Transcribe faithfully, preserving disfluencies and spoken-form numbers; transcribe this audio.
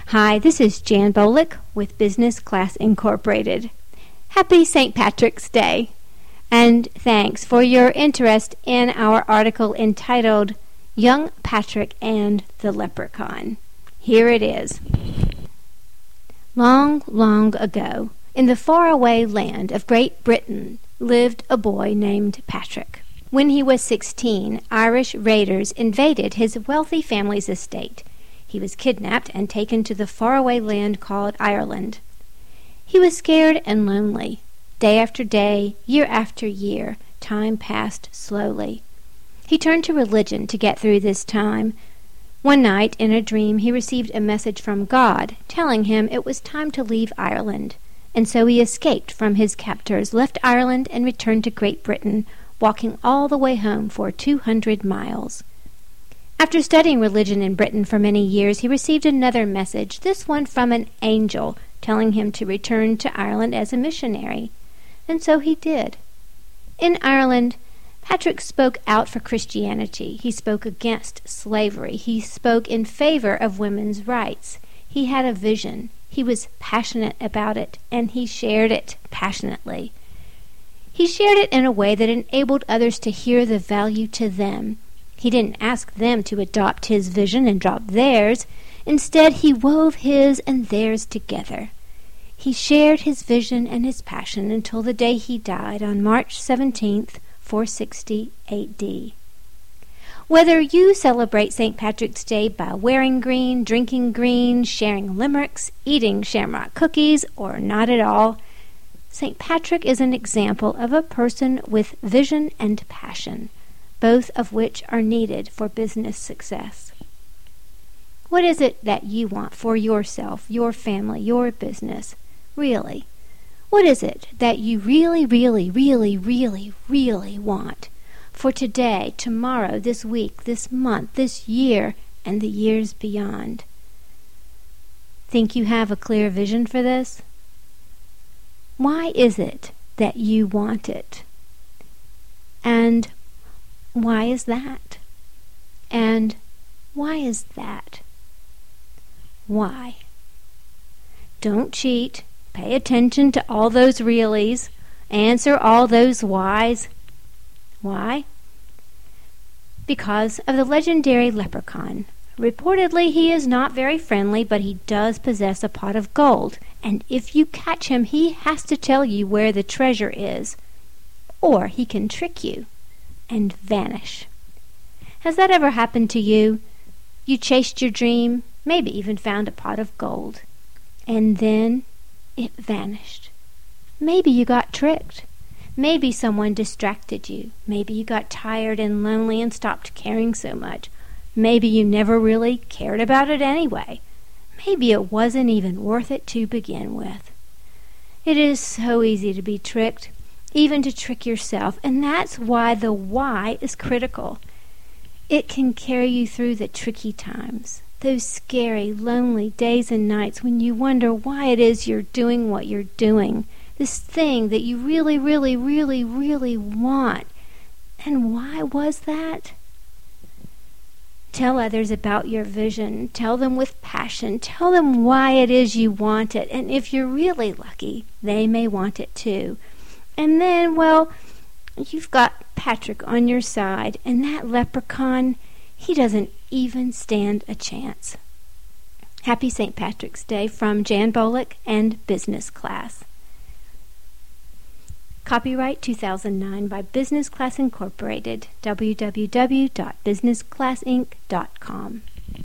Hi, this is Jan Bolick with Business Class Incorporated. Happy Saint Patrick's Day, and thanks for your interest in our article entitled Young Patrick and the Leprechaun. Here it is. Long, long ago, in the faraway land of Great Britain, lived a boy named Patrick. When he was sixteen, Irish raiders invaded his wealthy family's estate. He was kidnapped and taken to the faraway land called Ireland. He was scared and lonely. Day after day, year after year, time passed slowly. He turned to religion to get through this time. One night, in a dream, he received a message from God telling him it was time to leave Ireland. And so he escaped from his captors, left Ireland, and returned to Great Britain, walking all the way home for two hundred miles. After studying religion in Britain for many years, he received another message, this one from an angel, telling him to return to Ireland as a missionary. And so he did. In Ireland, Patrick spoke out for Christianity. He spoke against slavery. He spoke in favor of women's rights. He had a vision. He was passionate about it, and he shared it passionately. He shared it in a way that enabled others to hear the value to them. He didn't ask them to adopt his vision and drop theirs. Instead, he wove his and theirs together. He shared his vision and his passion until the day he died on March seventeenth, four sixty A D. Whether you celebrate Saint Patrick's Day by wearing green, drinking green, sharing limericks, eating shamrock cookies, or not at all, Saint Patrick is an example of a person with vision and passion, both of which are needed for business success. What is it that you want for yourself, your family, your business? Really? What is it that you really, really, really, really, really want for today, tomorrow, this week, this month, this year, and the years beyond? Think you have a clear vision for this? Why is it that you want it? And why is that? And why is that? Why? Don't cheat. Pay attention to all those reallys. Answer all those whys. Why? Because of the legendary leprechaun. Reportedly, he is not very friendly, but he does possess a pot of gold, and if you catch him, he has to tell you where the treasure is. Or he can trick you and vanish. Has that ever happened to you? You chased your dream, maybe even found a pot of gold, and then it vanished. Maybe you got tricked. Maybe someone distracted you. Maybe you got tired and lonely and stopped caring so much. Maybe you never really cared about it anyway. Maybe it wasn't even worth it to begin with. It is so easy to be tricked, even to trick yourself, and that's why the why is critical. It can carry you through the tricky times, those scary, lonely days and nights when you wonder why it is you're doing what you're doing, this thing that you really, really, really, really want. And why was that? Tell others about your vision. Tell them with passion. Tell them why it is you want it. And if you're really lucky, they may want it too. And then, well, you've got Patrick on your side, and that leprechaun, he doesn't even stand a chance. Happy Saint Patrick's Day from Jan Bolick and Business Class. Copyright two thousand nine by Business Class Incorporated, w w w dot business class inc dot com.